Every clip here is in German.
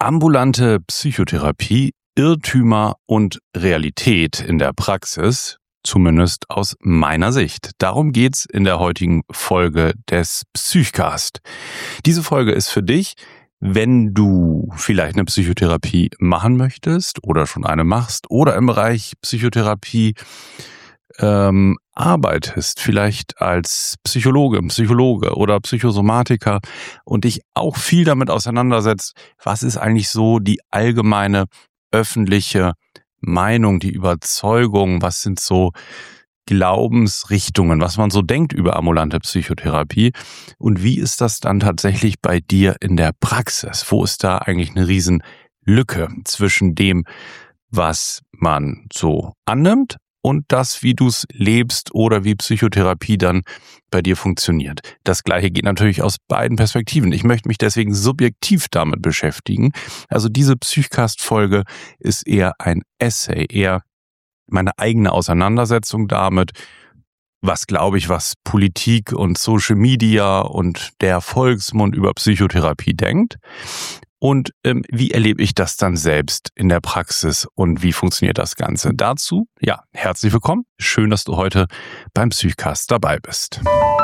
Ambulante Psychotherapie, Irrtümer und Realität in der Praxis, zumindest aus meiner Sicht. Darum geht's in der heutigen Folge des Psychcast. Diese Folge ist für dich, wenn du vielleicht eine Psychotherapie machen möchtest oder schon eine machst oder im Bereich Psychotherapie arbeitest, vielleicht als Psychologe oder Psychosomatiker und dich auch viel damit auseinandersetzt, was ist eigentlich so die allgemeine öffentliche Meinung, die Überzeugung, was sind so Glaubensrichtungen, was man so denkt über ambulante Psychotherapie und wie ist das dann tatsächlich bei dir in der Praxis? Wo ist da eigentlich eine Riesenlücke zwischen dem, was man so annimmt und das, wie du es lebst oder wie Psychotherapie dann bei dir funktioniert. Das Gleiche geht natürlich aus beiden Perspektiven. Ich möchte mich deswegen subjektiv damit beschäftigen. Also diese Psychcast-Folge ist eher ein Essay, eher meine eigene Auseinandersetzung damit, was glaube ich, was Politik und Social Media und der Volksmund über Psychotherapie denkt. Und wie erlebe ich das dann selbst in der Praxis und wie funktioniert das Ganze? Dazu, ja, herzlich willkommen. Schön, dass du heute beim Psychcast dabei bist.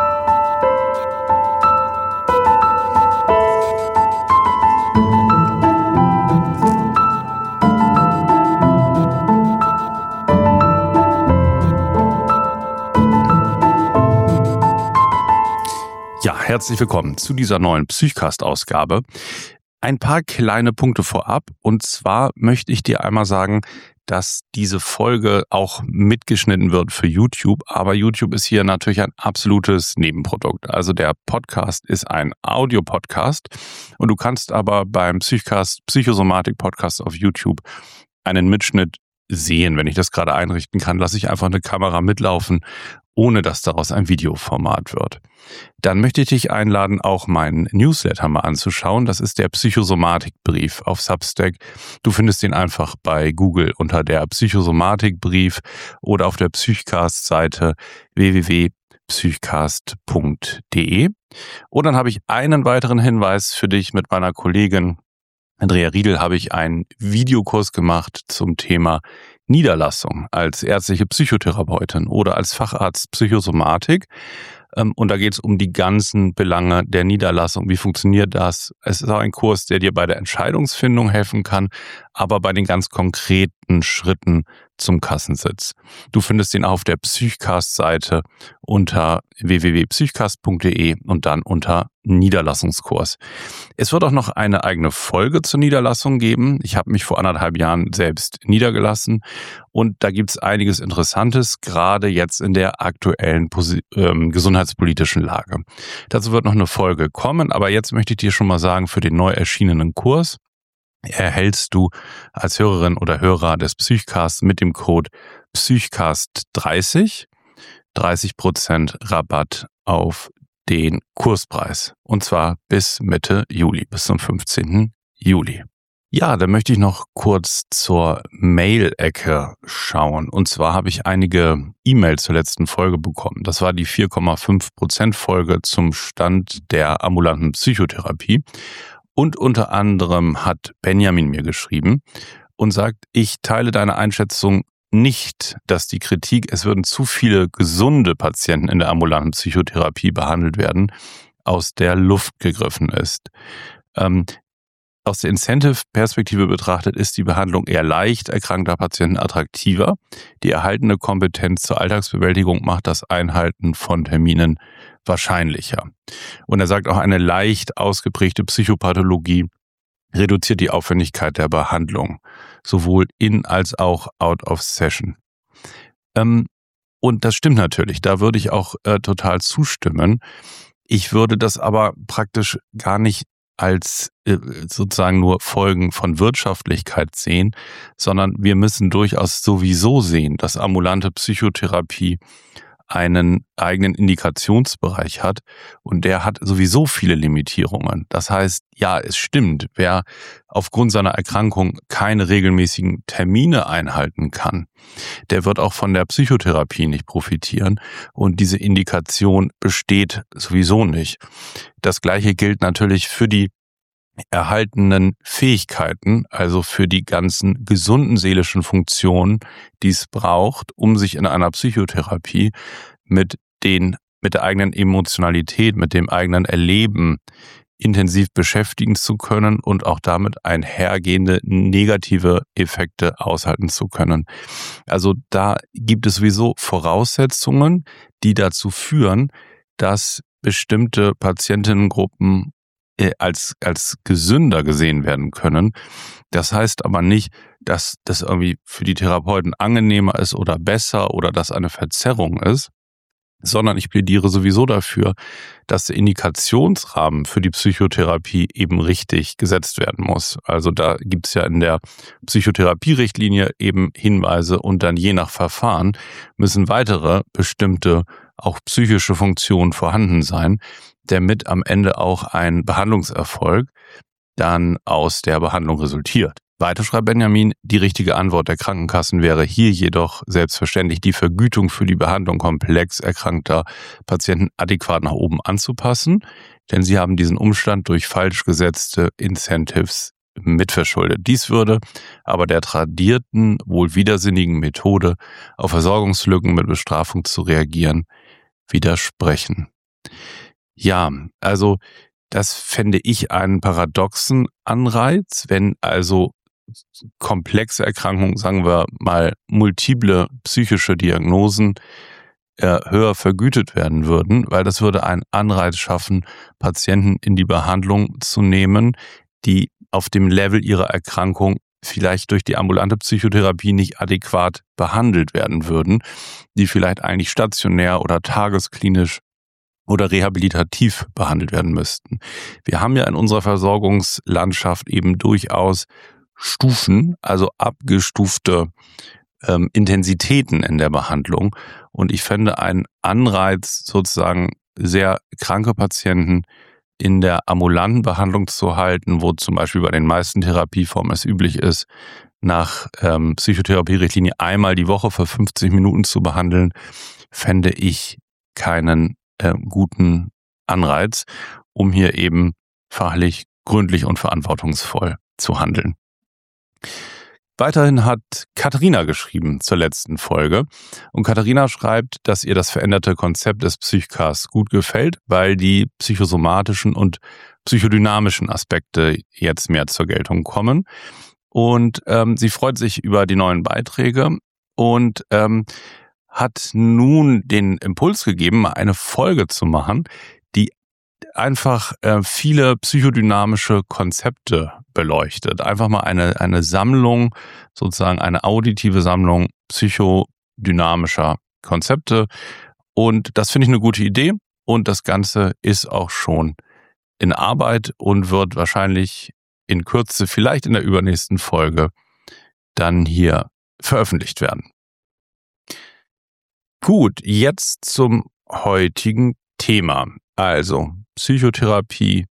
Ja, herzlich willkommen zu dieser neuen Psychcast-Ausgabe. Ein paar kleine Punkte vorab. Und zwar möchte ich dir einmal sagen, dass diese Folge auch mitgeschnitten wird für YouTube. Aber YouTube ist hier natürlich ein absolutes Nebenprodukt. Also der Podcast ist ein Audio-Podcast. Und du kannst aber beim Psychcast, Psychosomatik-Podcast auf YouTube einen Mitschnitt sehen. Wenn ich das gerade einrichten kann, lasse ich einfach eine Kamera mitlaufen, ohne dass daraus ein Videoformat wird. Dann möchte ich dich einladen, auch meinen Newsletter mal anzuschauen. Das ist der Psychosomatikbrief auf Substack. Du findest den einfach bei Google unter der Psychosomatikbrief oder auf der Psychcast-Seite www.psychcast.de. Und dann habe ich einen weiteren Hinweis für dich. Mit meiner Kollegin Andrea Riedel habe ich einen Videokurs gemacht zum Thema Niederlassung als ärztliche Psychotherapeutin oder als Facharzt Psychosomatik. Und da geht es um die ganzen Belange der Niederlassung. Wie funktioniert das? Es ist auch ein Kurs, der dir bei der Entscheidungsfindung helfen kann, aber bei den ganz konkreten Schritten zum Kassensitz. Du findest den auf der Psychcast-Seite unter www.psychcast.de und dann unter Niederlassungskurs. Es wird auch noch eine eigene Folge zur Niederlassung geben. Ich habe mich vor 1,5 Jahren selbst niedergelassen und da gibt es einiges Interessantes, gerade jetzt in der aktuellen gesundheitspolitischen Lage. Dazu wird noch eine Folge kommen, aber jetzt möchte ich dir schon mal sagen, für den neu erschienenen Kurs erhältst du als Hörerin oder Hörer des Psychcasts mit dem Code PSYCHCAST30 30% Rabatt auf den Kurspreis. Und zwar bis Mitte Juli, bis zum 15. Juli. Ja, dann möchte ich noch kurz zur Mail-Ecke schauen. Und zwar habe ich einige E-Mails zur letzten Folge bekommen. Das war die 4,5% Folge zum Stand der ambulanten Psychotherapie. Und unter anderem hat Benjamin mir geschrieben und sagt, ich teile deine Einschätzung nicht, dass die Kritik, es würden zu viele gesunde Patienten in der ambulanten Psychotherapie behandelt werden, aus der Luft gegriffen ist. Aus der Incentive-Perspektive betrachtet ist die Behandlung eher leicht erkrankter Patienten attraktiver. Die erhaltene Kompetenz zur Alltagsbewältigung macht das Einhalten von Terminen wahrscheinlicher. Und er sagt auch, eine leicht ausgeprägte Psychopathologie reduziert die Aufwendigkeit der Behandlung, sowohl in als auch out of session. Und das stimmt natürlich, da würde ich auch total zustimmen. Ich würde das aber praktisch gar nicht als sozusagen nur Folgen von Wirtschaftlichkeit sehen, sondern wir müssen durchaus sowieso sehen, dass ambulante Psychotherapie einen eigenen Indikationsbereich hat und der hat sowieso viele Limitierungen. Das heißt, ja, es stimmt, wer aufgrund seiner Erkrankung keine regelmäßigen Termine einhalten kann, der wird auch von der Psychotherapie nicht profitieren und diese Indikation besteht sowieso nicht. Das Gleiche gilt natürlich für die erhaltenen Fähigkeiten, also für die ganzen gesunden seelischen Funktionen, die es braucht, um sich in einer Psychotherapie mit der eigenen Emotionalität, mit dem eigenen Erleben intensiv beschäftigen zu können und auch damit einhergehende negative Effekte aushalten zu können. Also da gibt es sowieso Voraussetzungen, die dazu führen, dass bestimmte Patientinnengruppen als gesünder gesehen werden können. Das heißt aber nicht, dass das irgendwie für die Therapeuten angenehmer ist oder besser oder dass eine Verzerrung ist, sondern ich plädiere sowieso dafür, dass der Indikationsrahmen für die Psychotherapie eben richtig gesetzt werden muss. Also da gibt es ja in der Psychotherapierichtlinie eben Hinweise und dann je nach Verfahren müssen weitere bestimmte auch psychische Funktionen vorhanden sein, damit am Ende auch ein Behandlungserfolg dann aus der Behandlung resultiert. Weiter schreibt Benjamin, die richtige Antwort der Krankenkassen wäre hier jedoch selbstverständlich die Vergütung für die Behandlung komplex erkrankter Patienten adäquat nach oben anzupassen, denn sie haben diesen Umstand durch falsch gesetzte Incentives mitverschuldet. Dies würde aber der tradierten, wohl widersinnigen Methode, auf Versorgungslücken mit Bestrafung zu reagieren, widersprechen. Ja, also das fände ich einen paradoxen Anreiz, wenn also komplexe Erkrankungen, sagen wir mal multiple psychische Diagnosen, höher vergütet werden würden, weil das würde einen Anreiz schaffen, Patienten in die Behandlung zu nehmen, die auf dem Level ihrer Erkrankung vielleicht durch die ambulante Psychotherapie nicht adäquat behandelt werden würden, die vielleicht eigentlich stationär oder tagesklinisch oder rehabilitativ behandelt werden müssten. Wir haben ja in unserer Versorgungslandschaft eben durchaus Stufen, also abgestufte Intensitäten in der Behandlung. Und ich fände einen Anreiz, sozusagen sehr kranke Patienten in der ambulanten Behandlung zu halten, wo zum Beispiel bei den meisten Therapieformen es üblich ist, nach Psychotherapierichtlinie einmal die Woche für 50 Minuten zu behandeln, fände ich keinen guten Anreiz, um hier eben fachlich, gründlich und verantwortungsvoll zu handeln. Weiterhin hat Katharina geschrieben zur letzten Folge. Und Katharina schreibt, dass ihr das veränderte Konzept des Psychcasts gut gefällt, weil die psychosomatischen und psychodynamischen Aspekte jetzt mehr zur Geltung kommen. Und sie freut sich über die neuen Beiträge und hat nun den Impuls gegeben, eine Folge zu machen, die einfach viele psychodynamische Konzepte beleuchtet. Einfach mal eine Sammlung, sozusagen eine auditive Sammlung psychodynamischer Konzepte. Und das finde ich eine gute Idee. Und das Ganze ist auch schon in Arbeit und wird wahrscheinlich in Kürze, vielleicht in der übernächsten Folge, dann hier veröffentlicht werden. Gut, jetzt zum heutigen Thema. Also Psychotherapie,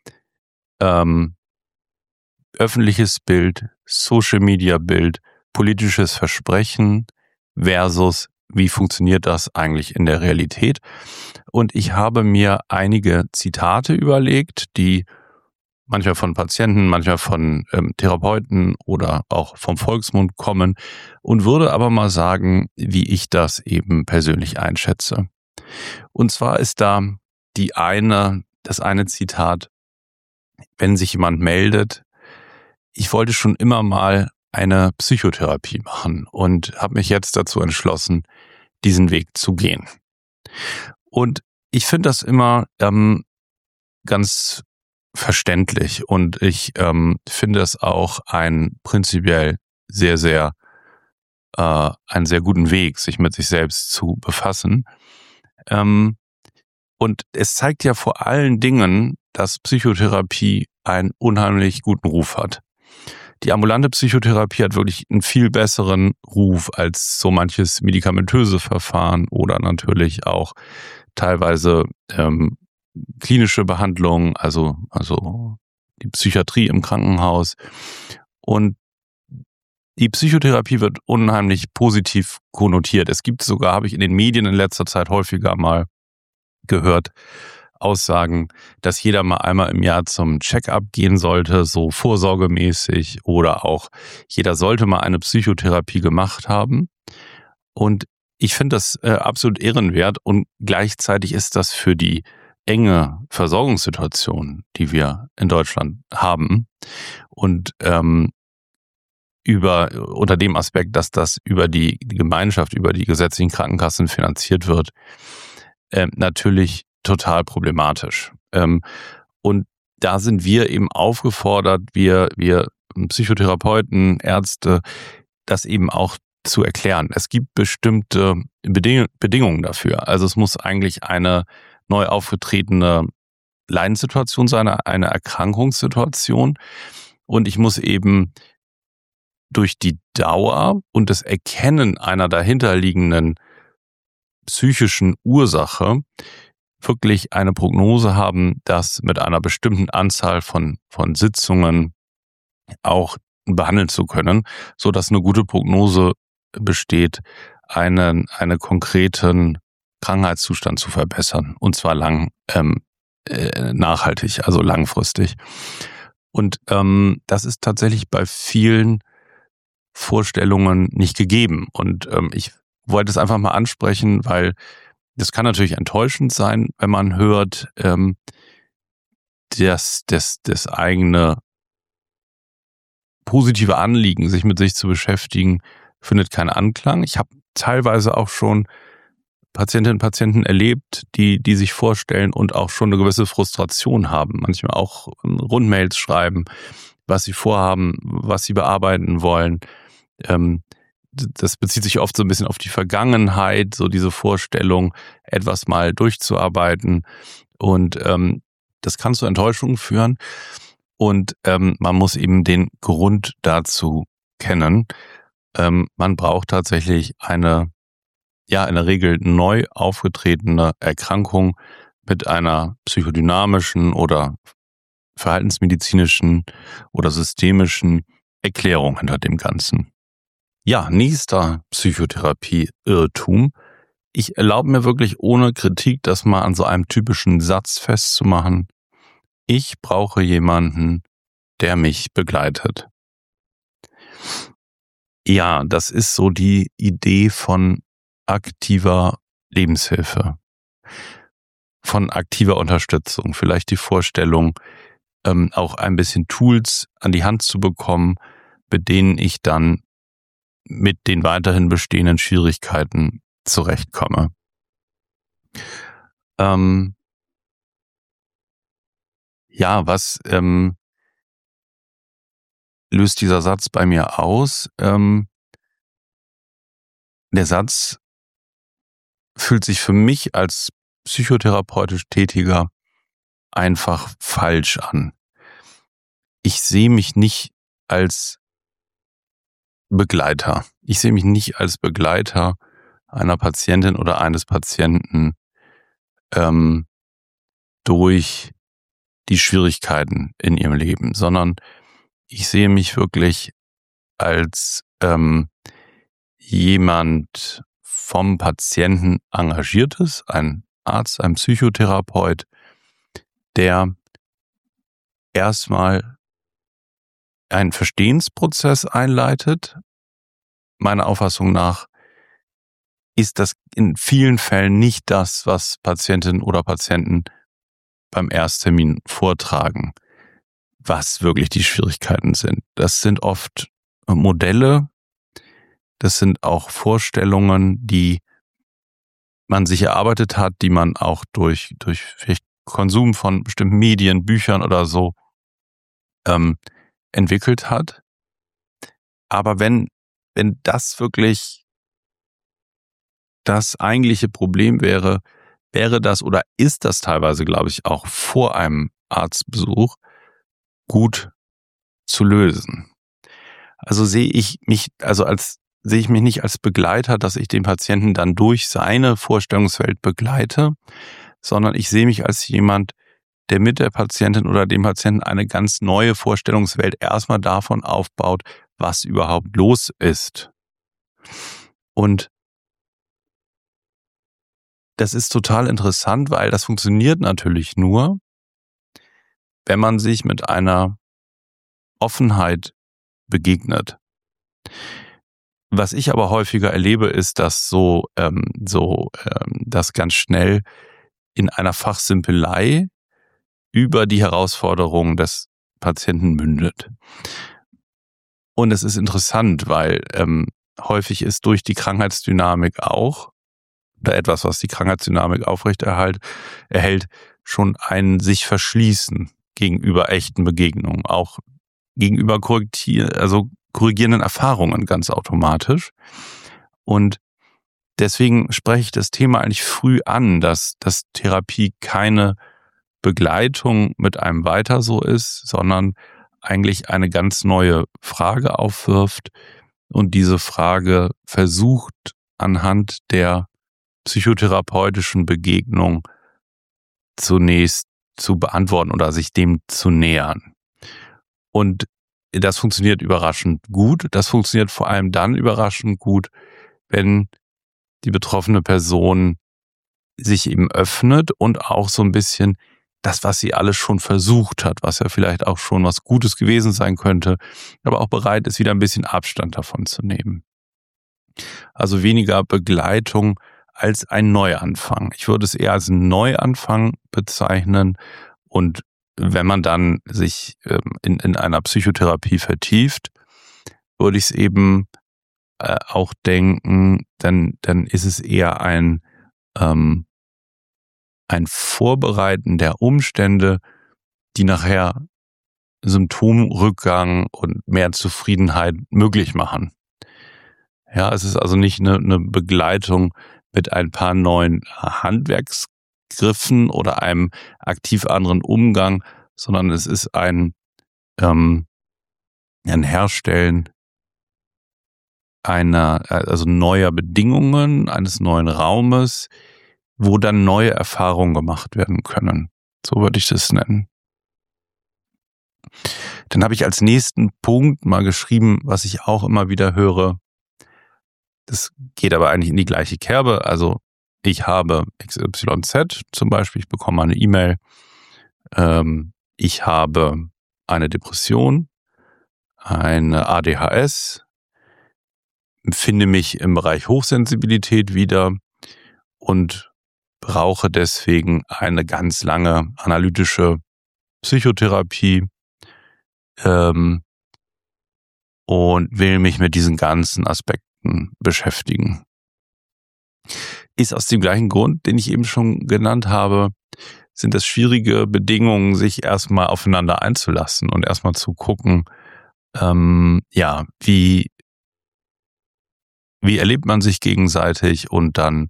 öffentliches Bild, Social-Media-Bild, politisches Versprechen versus wie funktioniert das eigentlich in der Realität. Und ich habe mir einige Zitate überlegt, die manchmal von Patienten, manchmal von Therapeuten oder auch vom Volksmund kommen und würde aber mal sagen, wie ich das eben persönlich einschätze. Und zwar ist da das eine Zitat, wenn sich jemand meldet, ich wollte schon immer mal eine Psychotherapie machen und habe mich jetzt dazu entschlossen, diesen Weg zu gehen. Und ich finde das immer ganz verständlich und ich finde es auch einen sehr guten Weg, sich mit sich selbst zu befassen. Und es zeigt ja vor allen Dingen, dass Psychotherapie einen unheimlich guten Ruf hat. Die ambulante Psychotherapie hat wirklich einen viel besseren Ruf als so manches medikamentöse Verfahren oder natürlich auch teilweise klinische Behandlung, also die Psychiatrie im Krankenhaus. Und die Psychotherapie wird unheimlich positiv konnotiert. Es gibt sogar, habe ich in den Medien in letzter Zeit häufiger mal gehört, Aussagen, dass jeder mal einmal im Jahr zum Check-up gehen sollte, so vorsorgemäßig, oder auch jeder sollte mal eine Psychotherapie gemacht haben. Und ich finde das absolut ehrenwert, und gleichzeitig ist das für die enge Versorgungssituation, die wir in Deutschland haben, und unter dem Aspekt, dass das über die Gemeinschaft, über die gesetzlichen Krankenkassen finanziert wird, natürlich total problematisch. Und da sind wir eben aufgefordert, wir Psychotherapeuten, Ärzte, das eben auch zu erklären. Es gibt bestimmte Bedingungen dafür. Also es muss eigentlich eine neu aufgetretene Leidenssituation sein, eine Erkrankungssituation. Und ich muss eben durch die Dauer und das Erkennen einer dahinterliegenden psychischen Ursache wirklich eine Prognose haben, das mit einer bestimmten Anzahl von Sitzungen auch behandeln zu können, so dass eine gute Prognose besteht, einen konkreten Krankheitszustand zu verbessern, und zwar nachhaltig, also langfristig. Und das ist tatsächlich bei vielen Vorstellungen nicht gegeben. Und ich wollte es einfach mal ansprechen, weil das kann natürlich enttäuschend sein, wenn man hört, dass das eigene positive Anliegen, sich mit sich zu beschäftigen, findet keinen Anklang. Ich habe teilweise auch schon Patientinnen und Patienten erlebt, die sich vorstellen und auch schon eine gewisse Frustration haben, manchmal auch Rundmails schreiben, was sie vorhaben, was sie bearbeiten wollen. Das bezieht sich oft so ein bisschen auf die Vergangenheit, so diese Vorstellung, etwas mal durchzuarbeiten. Und das kann zu Enttäuschungen führen. Und man muss eben den Grund dazu kennen. Man braucht tatsächlich eine in der Regel neu aufgetretene Erkrankung mit einer psychodynamischen oder verhaltensmedizinischen oder systemischen Erklärung hinter dem Ganzen. Ja, nächster Psychotherapie-Irrtum. Ich erlaube mir wirklich ohne Kritik, das mal an so einem typischen Satz festzumachen. Ich brauche jemanden, der mich begleitet. Ja, das ist so die Idee von aktiver Lebenshilfe, von aktiver Unterstützung. Vielleicht die Vorstellung, auch ein bisschen Tools an die Hand zu bekommen, mit denen ich dann mit den weiterhin bestehenden Schwierigkeiten zurechtkomme. Was löst dieser Satz bei mir aus? Der Satz fühlt sich für mich als psychotherapeutisch Tätiger einfach falsch an. Ich sehe mich nicht als Begleiter. Ich sehe mich nicht als Begleiter einer Patientin oder eines Patienten durch die Schwierigkeiten in ihrem Leben, sondern ich sehe mich wirklich als jemand vom Patienten Engagiertes, ein Arzt, ein Psychotherapeut, der erstmal einen Verstehensprozess einleitet. Meiner Auffassung nach ist das in vielen Fällen nicht das, was Patientinnen oder Patienten beim Ersttermin vortragen, was wirklich die Schwierigkeiten sind. Das sind oft Modelle, das sind auch Vorstellungen, die man sich erarbeitet hat, die man auch durch vielleicht Konsum von bestimmten Medien, Büchern oder so entwickelt hat. Aber wenn das wirklich das eigentliche Problem wäre das oder ist das teilweise, glaube ich, auch vor einem Arztbesuch gut zu lösen. Also sehe ich mich nicht als Begleiter, dass ich den Patienten dann durch seine Vorstellungswelt begleite, sondern ich sehe mich als jemand, der mit der Patientin oder dem Patienten eine ganz neue Vorstellungswelt erstmal davon aufbaut, was überhaupt los ist. Und das ist total interessant, weil das funktioniert natürlich nur, wenn man sich mit einer Offenheit begegnet. Was ich aber häufiger erlebe, ist, dass das ganz schnell in einer Fachsimpelei über die Herausforderungen des Patienten mündet. Und es ist interessant, weil häufig ist durch die Krankheitsdynamik auch, oder etwas, was die Krankheitsdynamik erhält, schon ein sich verschließen gegenüber echten Begegnungen, auch gegenüber korrigierenden Erfahrungen ganz automatisch. Und deswegen spreche ich das Thema eigentlich früh an, dass Therapie keine Begleitung mit einem weiter so ist, sondern eigentlich eine ganz neue Frage aufwirft und diese Frage versucht anhand der psychotherapeutischen Begegnung zunächst zu beantworten oder sich dem zu nähern. Und das funktioniert überraschend gut. Das funktioniert vor allem dann überraschend gut, wenn die betroffene Person sich eben öffnet und auch so ein bisschen das, was sie alles schon versucht hat, was ja vielleicht auch schon was Gutes gewesen sein könnte, aber auch bereit ist, wieder ein bisschen Abstand davon zu nehmen. Also weniger Begleitung als ein Neuanfang. Ich würde es eher als Neuanfang bezeichnen, und wenn man dann sich in einer Psychotherapie vertieft, würde ich es eben auch denken, dann ist es eher ein Vorbereiten der Umstände, die nachher Symptomrückgang und mehr Zufriedenheit möglich machen. Ja, es ist also nicht eine Begleitung mit ein paar neuen Handwerksgriffen oder einem aktiv anderen Umgang, sondern es ist ein Herstellen neuer Bedingungen, eines neuen Raumes, wo dann neue Erfahrungen gemacht werden können. So würde ich das nennen. Dann habe ich als nächsten Punkt mal geschrieben, was ich auch immer wieder höre. Das geht aber eigentlich in die gleiche Kerbe. Also ich habe XYZ zum Beispiel, ich bekomme eine E-Mail. Ich habe eine Depression, eine ADHS, finde mich im Bereich Hochsensibilität wieder und brauche deswegen eine ganz lange analytische Psychotherapie und will mich mit diesen ganzen Aspekten beschäftigen. Ist aus dem gleichen Grund, den ich eben schon genannt habe, sind das schwierige Bedingungen, sich erstmal aufeinander einzulassen und erstmal zu gucken, wie erlebt man sich gegenseitig, und dann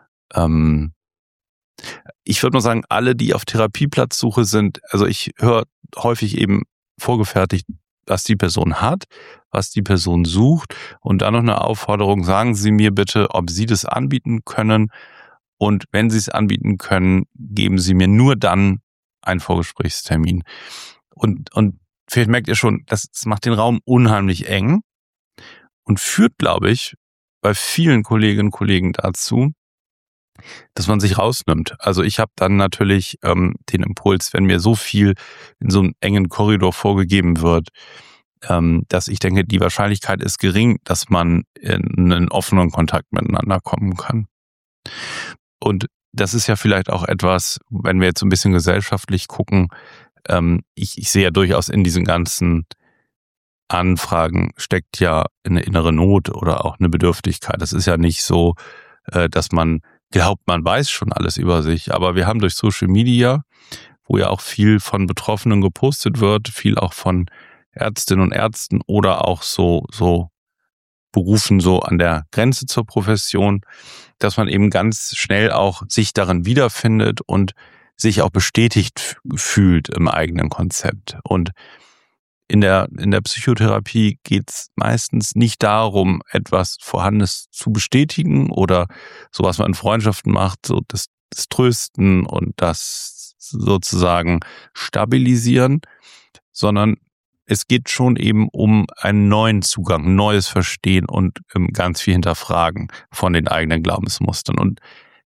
ich würde mal sagen, alle, die auf Therapieplatzsuche sind, also ich höre häufig eben vorgefertigt, was die Person hat, was die Person sucht, und dann noch eine Aufforderung: sagen Sie mir bitte, ob Sie das anbieten können, und wenn Sie es anbieten können, geben Sie mir nur dann einen Vorgesprächstermin. Und vielleicht merkt ihr schon, das macht den Raum unheimlich eng und führt, glaube ich, bei vielen Kolleginnen und Kollegen dazu, dass man sich rausnimmt. Also ich habe dann natürlich den Impuls, wenn mir so viel in so einem engen Korridor vorgegeben wird, dass ich denke, die Wahrscheinlichkeit ist gering, dass man in einen offenen Kontakt miteinander kommen kann. Und das ist ja vielleicht auch etwas, wenn wir jetzt so ein bisschen gesellschaftlich gucken, ich sehe ja durchaus in diesen ganzen Anfragen steckt ja eine innere Not oder auch eine Bedürftigkeit. Das ist ja nicht so, dass man glaubt, man weiß schon alles über sich. Aber wir haben durch Social Media, wo ja auch viel von Betroffenen gepostet wird, viel auch von Ärztinnen und Ärzten oder auch so Berufen so an der Grenze zur Profession, dass man eben ganz schnell auch sich darin wiederfindet und sich auch bestätigt fühlt im eigenen Konzept. Und in der Psychotherapie geht es meistens nicht darum, etwas Vorhandenes zu bestätigen oder so, was man in Freundschaften macht, so das Trösten und das sozusagen Stabilisieren, sondern es geht schon eben um einen neuen Zugang, ein neues Verstehen und ganz viel Hinterfragen von den eigenen Glaubensmustern. Und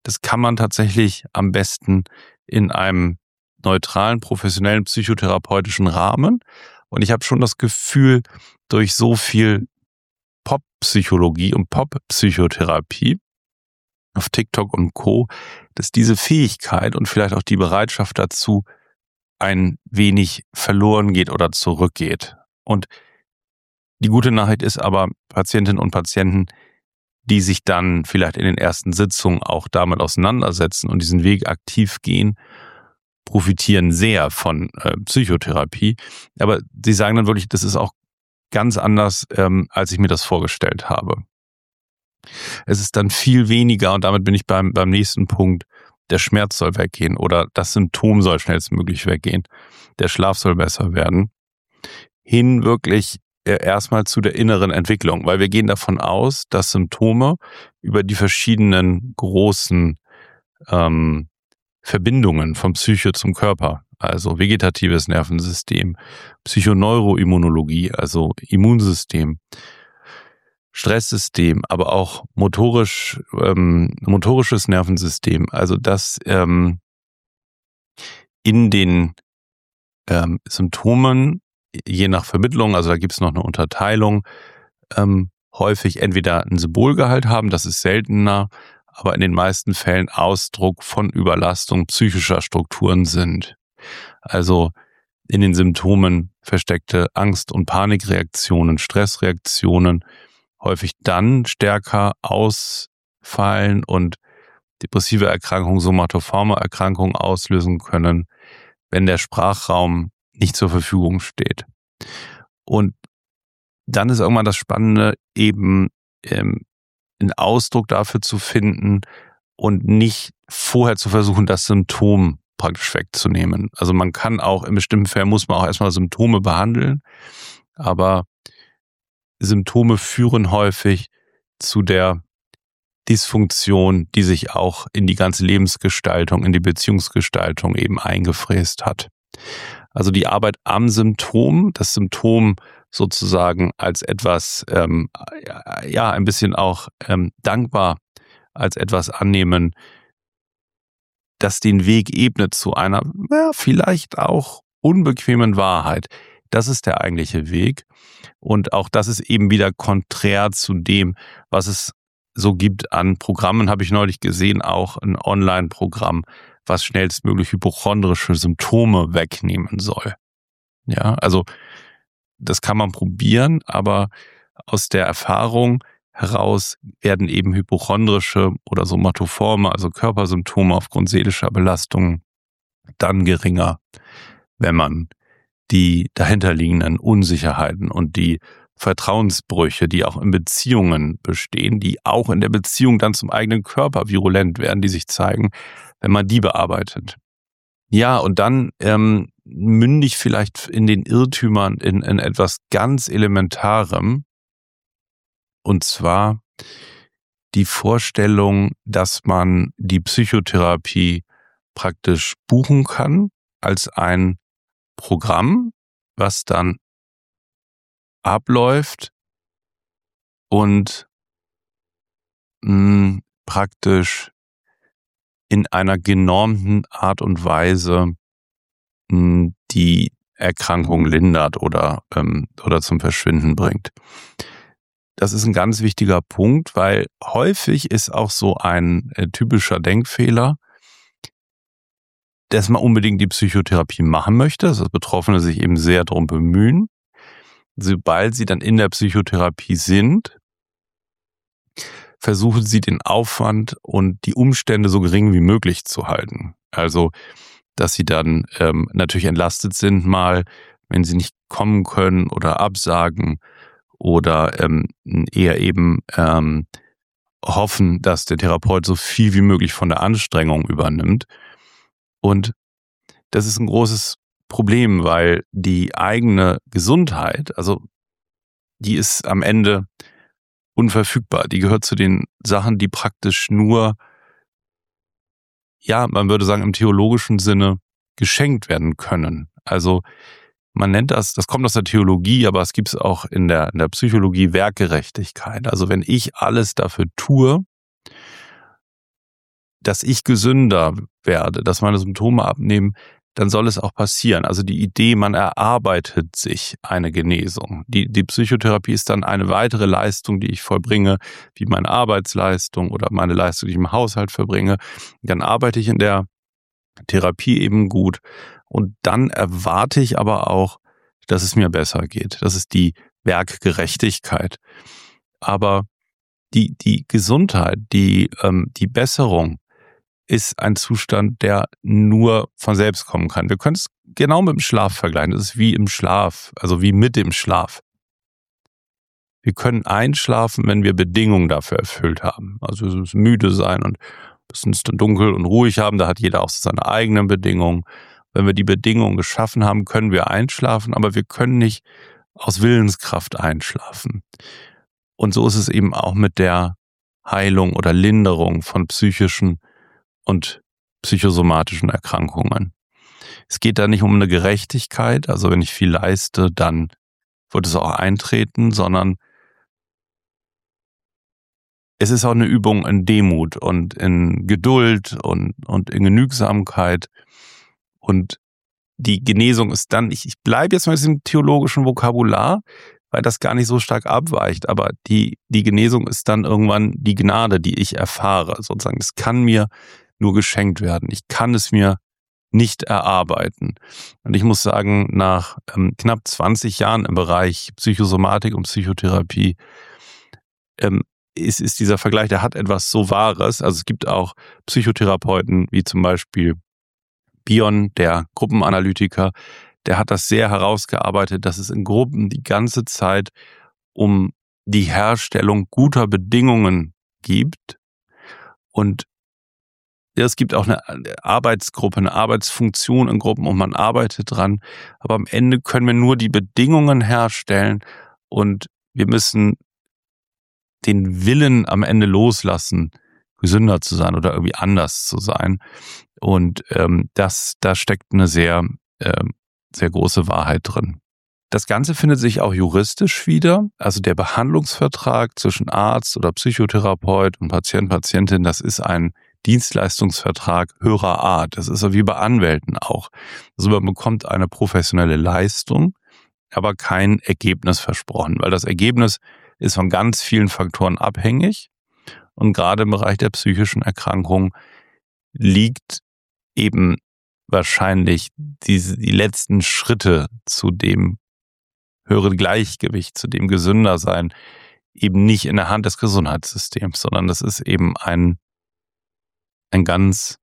das kann man tatsächlich am besten in einem neutralen, professionellen psychotherapeutischen Rahmen. Und ich habe schon das Gefühl, durch so viel Pop-Psychologie und Pop-Psychotherapie auf TikTok und Co., dass diese Fähigkeit und vielleicht auch die Bereitschaft dazu ein wenig verloren geht oder zurückgeht. Und die gute Nachricht ist aber, Patientinnen und Patienten, die sich dann vielleicht in den ersten Sitzungen auch damit auseinandersetzen und diesen Weg aktiv gehen, profitieren sehr von Psychotherapie. Aber sie sagen dann wirklich, das ist auch ganz anders, als ich mir das vorgestellt habe. Es ist dann viel weniger, und damit bin ich beim nächsten Punkt, der Schmerz soll weggehen oder das Symptom soll schnellstmöglich weggehen, der Schlaf soll besser werden, hin wirklich erstmal zu der inneren Entwicklung, weil wir gehen davon aus, dass Symptome über die verschiedenen großen Verbindungen vom Psyche zum Körper, also vegetatives Nervensystem, Psychoneuroimmunologie, also Immunsystem, Stresssystem, aber auch motorisches Nervensystem, also das in den Symptomen, je nach Vermittlung, also da gibt es noch eine Unterteilung, häufig entweder einen Symbolgehalt haben, das ist seltener, aber in den meisten Fällen Ausdruck von Überlastung psychischer Strukturen sind. Also in den Symptomen versteckte Angst- und Panikreaktionen, Stressreaktionen, häufig dann stärker ausfallen und depressive Erkrankungen, somatoforme Erkrankungen auslösen können, wenn der Sprachraum nicht zur Verfügung steht. Und dann ist irgendwann das Spannende, eben einen Ausdruck dafür zu finden und nicht vorher zu versuchen, das Symptom praktisch wegzunehmen. Also man kann auch, in bestimmten Fällen muss man auch erstmal Symptome behandeln, aber Symptome führen häufig zu der Dysfunktion, die sich auch in die ganze Lebensgestaltung, in die Beziehungsgestaltung eben eingefräst hat. Also die Arbeit am Symptom, das Symptom sozusagen als etwas, ein bisschen auch dankbar als etwas annehmen, das den Weg ebnet zu einer, vielleicht auch unbequemen Wahrheit. Das ist der eigentliche Weg. Und auch das ist eben wieder konträr zu dem, was es so gibt an Programmen, habe ich neulich gesehen, auch ein Online-Programm, was schnellstmöglich hypochondrische Symptome wegnehmen soll. Ja, also das kann man probieren, aber aus der Erfahrung heraus werden eben hypochondrische oder somatoforme, also Körpersymptome aufgrund seelischer Belastungen dann geringer, wenn man die dahinterliegenden Unsicherheiten und die Vertrauensbrüche, die auch in Beziehungen bestehen, die auch in der Beziehung dann zum eigenen Körper virulent werden, die sich zeigen, wenn man die bearbeitet. Ja, und dann mündig vielleicht in den Irrtümern in etwas ganz Elementarem, und zwar die Vorstellung, dass man die Psychotherapie praktisch buchen kann als ein Programm, was dann abläuft und praktisch in einer genormten Art und Weise die Erkrankung lindert oder zum Verschwinden bringt. Das ist ein ganz wichtiger Punkt, weil häufig ist auch so ein typischer Denkfehler, dass man unbedingt die Psychotherapie machen möchte, dass Betroffene sich eben sehr darum bemühen. Sobald sie dann in der Psychotherapie sind, versuchen sie den Aufwand und die Umstände so gering wie möglich zu halten. Also, dass sie dann natürlich entlastet sind mal, wenn sie nicht kommen können oder absagen oder eher eben hoffen, dass der Therapeut so viel wie möglich von der Anstrengung übernimmt. Und das ist ein großes Problem, weil die eigene Gesundheit, also die ist am Ende unverfügbar. Die gehört zu den Sachen, die praktisch nur, ja, man würde sagen im theologischen Sinne geschenkt werden können. Also man nennt das kommt aus der Theologie, aber es gibt es auch in der Psychologie, Werkgerechtigkeit. Also wenn ich alles dafür tue, dass ich gesünder werde, dass meine Symptome abnehmen, dann soll es auch passieren. Also die Idee, man erarbeitet sich eine Genesung. Die Psychotherapie ist dann eine weitere Leistung, die ich vollbringe, wie meine Arbeitsleistung oder meine Leistung, die ich im Haushalt verbringe. Dann arbeite ich in der Therapie eben gut und dann erwarte ich aber auch, dass es mir besser geht. Das ist die Werkgerechtigkeit. Aber die Gesundheit, die Besserung ist ein Zustand, der nur von selbst kommen kann. Wir können es genau mit dem Schlaf vergleichen. Das ist wie im Schlaf, also wie mit dem Schlaf. Wir können einschlafen, wenn wir Bedingungen dafür erfüllt haben. Also es ist müde sein und es ist dann dunkel und ruhig haben. Da hat jeder auch so seine eigenen Bedingungen. Wenn wir die Bedingungen geschaffen haben, können wir einschlafen, aber wir können nicht aus Willenskraft einschlafen. Und so ist es eben auch mit der Heilung oder Linderung von psychischen und psychosomatischen Erkrankungen. Es geht da nicht um eine Gerechtigkeit, also wenn ich viel leiste, dann wird es auch eintreten, sondern es ist auch eine Übung in Demut und in Geduld und in Genügsamkeit. Und die Genesung ist dann, ich bleibe jetzt mal in diesem theologischen Vokabular, weil das gar nicht so stark abweicht, aber die Genesung ist dann irgendwann die Gnade, die ich erfahre, sozusagen. Das kann mir nur geschenkt werden. Ich kann es mir nicht erarbeiten. Und ich muss sagen, nach knapp 20 Jahren im Bereich Psychosomatik und Psychotherapie ist dieser Vergleich, der hat etwas so Wahres. Also es gibt auch Psychotherapeuten, wie zum Beispiel Bion, der Gruppenanalytiker, der hat das sehr herausgearbeitet, dass es in Gruppen die ganze Zeit um die Herstellung guter Bedingungen gibt. Und es gibt auch eine Arbeitsgruppe, eine Arbeitsfunktion in Gruppen und man arbeitet dran. Aber am Ende können wir nur die Bedingungen herstellen und wir müssen den Willen am Ende loslassen, gesünder zu sein oder irgendwie anders zu sein. Und da steckt eine sehr, sehr große Wahrheit drin. Das Ganze findet sich auch juristisch wieder. Also der Behandlungsvertrag zwischen Arzt oder Psychotherapeut und Patient, Patientin, das ist ein Dienstleistungsvertrag höherer Art. Das ist so wie bei Anwälten auch. Also man bekommt eine professionelle Leistung, aber kein Ergebnis versprochen, weil das Ergebnis ist von ganz vielen Faktoren abhängig. Und gerade im Bereich der psychischen Erkrankung liegt eben wahrscheinlich die letzten Schritte zu dem höheren Gleichgewicht, zu dem Gesündersein eben nicht in der Hand des Gesundheitssystems, sondern das ist eben ein ganz,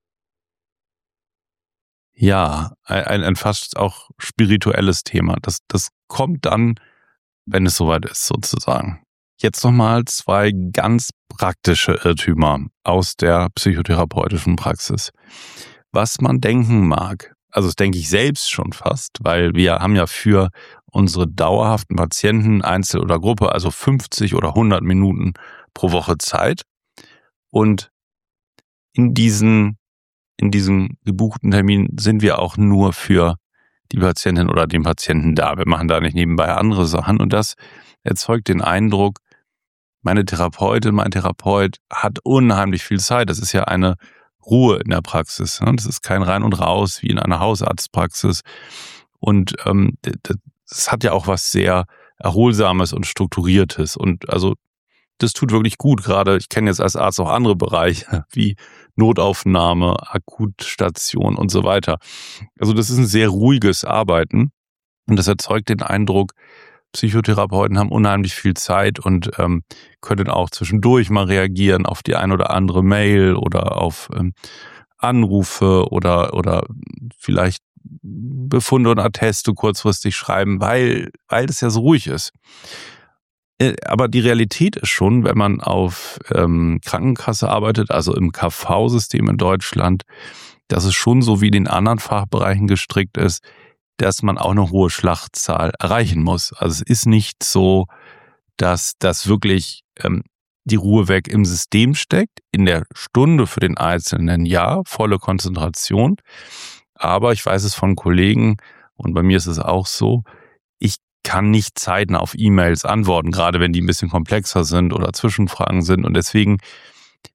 ein fast auch spirituelles Thema. Das kommt dann, wenn es soweit ist, sozusagen. Jetzt nochmal 2 ganz praktische Irrtümer aus der psychotherapeutischen Praxis. Was man denken mag, also das denke ich selbst schon fast, weil wir haben ja für unsere dauerhaften Patienten, Einzel oder Gruppe, also 50 oder 100 Minuten pro Woche Zeit. Und in diesen gebuchten Termin sind wir auch nur für die Patientin oder den Patienten da. Wir machen da nicht nebenbei andere Sachen und das erzeugt den Eindruck, meine Therapeutin, mein Therapeut hat unheimlich viel Zeit. Das ist ja eine Ruhe in der Praxis. Das ist kein Rein und Raus wie in einer Hausarztpraxis. Und das hat ja auch was sehr Erholsames und Strukturiertes. Und also das tut wirklich gut. Gerade ich kenne jetzt als Arzt auch andere Bereiche wie Notaufnahme, Akutstation und so weiter. Also das ist ein sehr ruhiges Arbeiten und das erzeugt den Eindruck, Psychotherapeuten haben unheimlich viel Zeit und können auch zwischendurch mal reagieren auf die ein oder andere Mail oder auf Anrufe oder vielleicht Befunde und Atteste kurzfristig schreiben, weil das ja so ruhig ist. Aber die Realität ist schon, wenn man auf Krankenkasse arbeitet, also im KV-System in Deutschland, dass es schon so wie in den anderen Fachbereichen gestrickt ist, dass man auch eine hohe Schlachtzahl erreichen muss. Also es ist nicht so, dass das wirklich die Ruhe weg im System steckt. In der Stunde für den Einzelnen ja, volle Konzentration. Aber ich weiß es von Kollegen und bei mir ist es auch so, ich kann nicht zeitnah auf E-Mails antworten, gerade wenn die ein bisschen komplexer sind oder Zwischenfragen sind. Und deswegen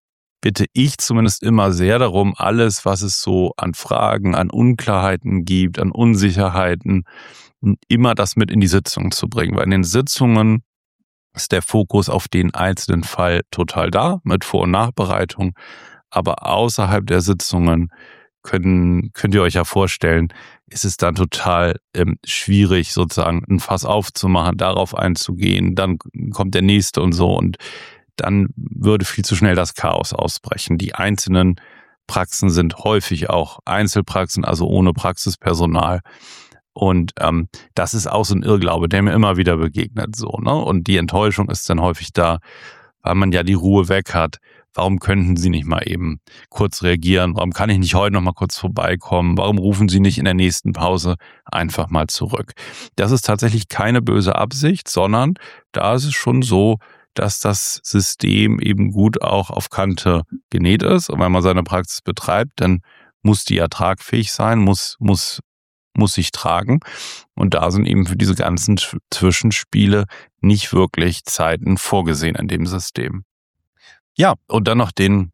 bitte ich zumindest immer sehr darum, alles, was es so an Fragen, an Unklarheiten gibt, an Unsicherheiten, immer das mit in die Sitzung zu bringen. Weil in den Sitzungen ist der Fokus auf den einzelnen Fall total da, mit Vor- und Nachbereitung. Aber außerhalb der Sitzungen könnt ihr euch ja vorstellen, ist es dann total schwierig, sozusagen ein Fass aufzumachen, darauf einzugehen, dann kommt der nächste und so, und dann würde viel zu schnell das Chaos ausbrechen. Die einzelnen Praxen sind häufig auch Einzelpraxen, also ohne Praxispersonal. Und das ist auch so ein Irrglaube, der mir immer wieder begegnet. So, ne? Und die Enttäuschung ist dann häufig da, weil man ja die Ruhe weg hat. Warum könnten Sie nicht mal eben kurz reagieren? Warum kann ich nicht heute noch mal kurz vorbeikommen? Warum rufen Sie nicht in der nächsten Pause einfach mal zurück? Das ist tatsächlich keine böse Absicht, sondern da ist es schon so, dass das System eben gut auch auf Kante genäht ist. Und wenn man seine Praxis betreibt, dann muss die ja tragfähig sein, muss sich tragen. Und da sind eben für diese ganzen Zwischenspiele nicht wirklich Zeiten vorgesehen in dem System. Ja, und dann noch den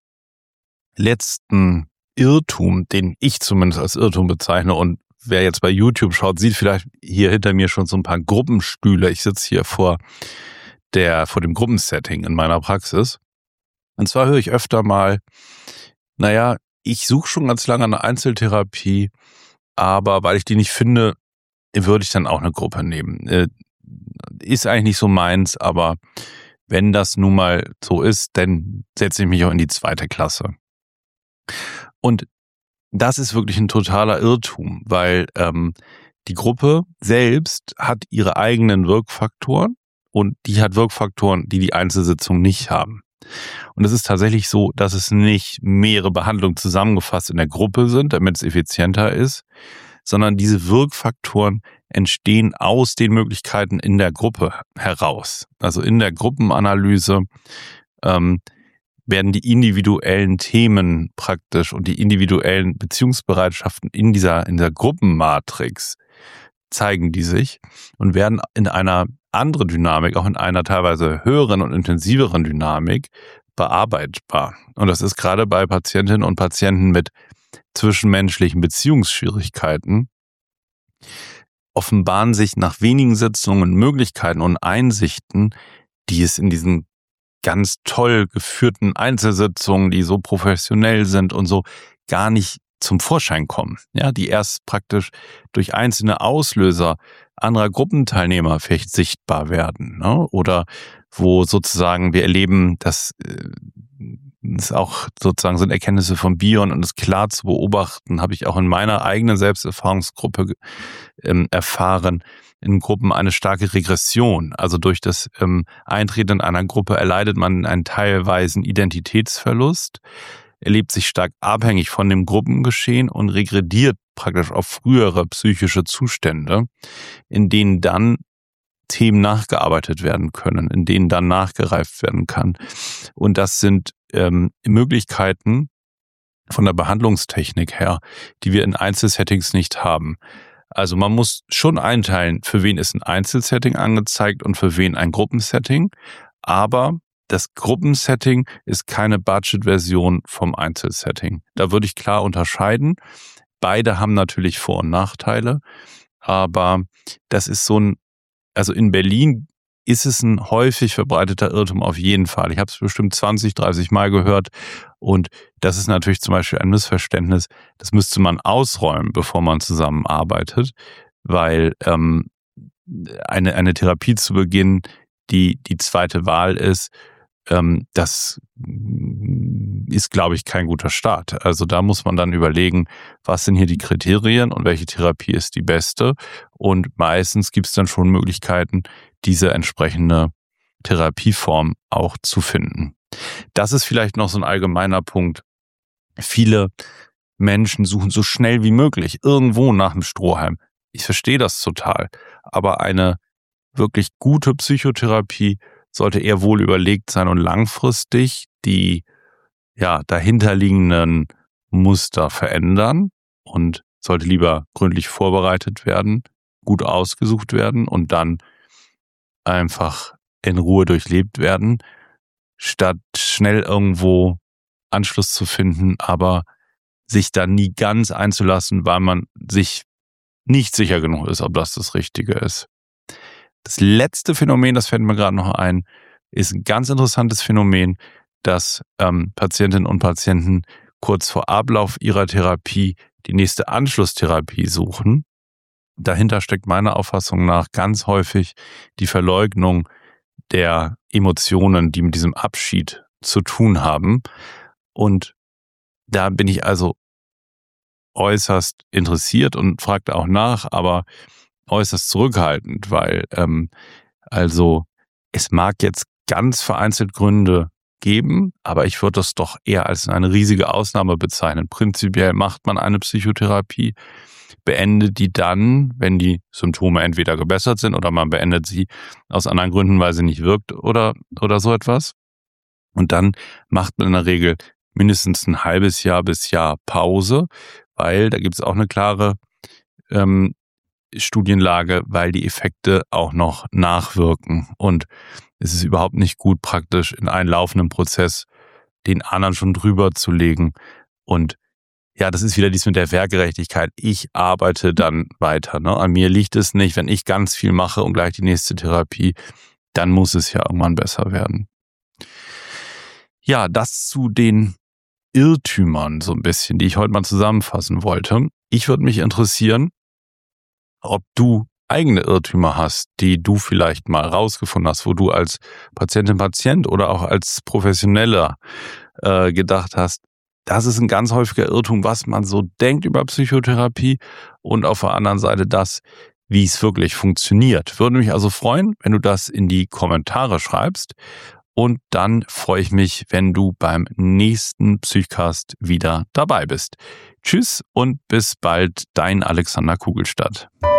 letzten Irrtum, den ich zumindest als Irrtum bezeichne. Und wer jetzt bei YouTube schaut, sieht vielleicht hier hinter mir schon so ein paar Gruppenstühle. Ich sitze hier vor dem Gruppensetting in meiner Praxis. Und zwar höre ich öfter mal, naja, ich suche schon ganz lange eine Einzeltherapie, aber weil ich die nicht finde, würde ich dann auch eine Gruppe nehmen. Ist eigentlich nicht so meins, aber wenn das nun mal so ist, dann setze ich mich auch in die 2. Klasse. Und das ist wirklich ein totaler Irrtum, weil die Gruppe selbst hat ihre eigenen Wirkfaktoren und die hat Wirkfaktoren, die die Einzelsitzungen nicht haben. Und es ist tatsächlich so, dass es nicht mehrere Behandlungen zusammengefasst in der Gruppe sind, damit es effizienter ist, sondern diese Wirkfaktoren entstehen aus den Möglichkeiten in der Gruppe heraus. Also in der Gruppenanalyse werden die individuellen Themen praktisch und die individuellen Beziehungsbereitschaften in dieser Gruppenmatrix zeigen die sich und werden in einer anderen Dynamik, auch in einer teilweise höheren und intensiveren Dynamik bearbeitbar. Und das ist gerade bei Patientinnen und Patienten mit zwischenmenschlichen Beziehungsschwierigkeiten, offenbaren sich nach wenigen Sitzungen Möglichkeiten und Einsichten, die es in diesen ganz toll geführten Einzelsitzungen, die so professionell sind und so, gar nicht zum Vorschein kommen. Ja, die erst praktisch durch einzelne Auslöser anderer Gruppenteilnehmer vielleicht sichtbar werden, ne? Oder wo sozusagen wir erleben, dass es auch sozusagen sind Erkenntnisse von Bion, und es klar zu beobachten, habe ich auch in meiner eigenen Selbsterfahrungsgruppe erfahren, in Gruppen eine starke Regression. Also durch das Eintreten in einer Gruppe erleidet man einen teilweisen Identitätsverlust, erlebt sich stark abhängig von dem Gruppengeschehen und regrediert praktisch auf frühere psychische Zustände, in denen dann Themen nachgearbeitet werden können, in denen dann nachgereift werden kann. Und das sind Möglichkeiten von der Behandlungstechnik her, die wir in Einzelsettings nicht haben. Also man muss schon einteilen, für wen ist ein Einzelsetting angezeigt und für wen ein Gruppensetting. Aber das Gruppensetting ist keine Budget-Version vom Einzelsetting. Da würde ich klar unterscheiden. Beide haben natürlich Vor- und Nachteile. Aber das ist also in Berlin ist es ein häufig verbreiteter Irrtum auf jeden Fall. Ich habe es bestimmt 20, 30 Mal gehört. Und das ist natürlich zum Beispiel ein Missverständnis. Das müsste man ausräumen, bevor man zusammenarbeitet, weil eine Therapie zu beginnen, die 2. Wahl ist, das ist, glaube ich, kein guter Start. Also da muss man dann überlegen, was sind hier die Kriterien und welche Therapie ist die beste. Und meistens gibt es dann schon Möglichkeiten, diese entsprechende Therapieform auch zu finden. Das ist vielleicht noch so ein allgemeiner Punkt. Viele Menschen suchen so schnell wie möglich irgendwo nach einem Strohhalm. Ich verstehe das total. Aber eine wirklich gute Psychotherapie sollte eher wohl überlegt sein und langfristig die dahinterliegenden Muster verändern und sollte lieber gründlich vorbereitet werden, gut ausgesucht werden und dann einfach in Ruhe durchlebt werden, statt schnell irgendwo Anschluss zu finden, aber sich da nie ganz einzulassen, weil man sich nicht sicher genug ist, ob das Richtige ist. Das letzte Phänomen, das fällt mir gerade noch ein, ist ein ganz interessantes Phänomen, dass Patientinnen und Patienten kurz vor Ablauf ihrer Therapie die nächste Anschlusstherapie suchen. Dahinter steckt meiner Auffassung nach ganz häufig die Verleugnung der Emotionen, die mit diesem Abschied zu tun haben. Und da bin ich also äußerst interessiert und frage auch nach, aber äußerst zurückhaltend, weil also es mag jetzt ganz vereinzelt Gründe geben, aber ich würde das doch eher als eine riesige Ausnahme bezeichnen. Prinzipiell macht man eine Psychotherapie, beendet die dann, wenn die Symptome entweder gebessert sind oder man beendet sie aus anderen Gründen, weil sie nicht wirkt oder so etwas. Und dann macht man in der Regel mindestens ein halbes Jahr bis Jahr Pause, weil da gibt es auch eine klare Studienlage, weil die Effekte auch noch nachwirken. Und es ist überhaupt nicht gut, praktisch in einen laufenden Prozess den anderen schon drüber zu legen. Und ja, das ist wieder dies mit der Wehrgerechtigkeit. Ich arbeite dann weiter. Ne? An mir liegt es nicht, wenn ich ganz viel mache und gleich die nächste Therapie, dann muss es ja irgendwann besser werden. Ja, das zu den Irrtümern so ein bisschen, die ich heute mal zusammenfassen wollte. Ich würde mich interessieren, ob du eigene Irrtümer hast, die du vielleicht mal rausgefunden hast, wo du als Patientin, Patient oder auch als Professioneller gedacht hast, das ist ein ganz häufiger Irrtum, was man so denkt über Psychotherapie und auf der anderen Seite das, wie es wirklich funktioniert. Würde mich also freuen, wenn du das in die Kommentare schreibst und dann freue ich mich, wenn du beim nächsten Psychcast wieder dabei bist. Tschüss und bis bald, dein Alexander Kugelstadt.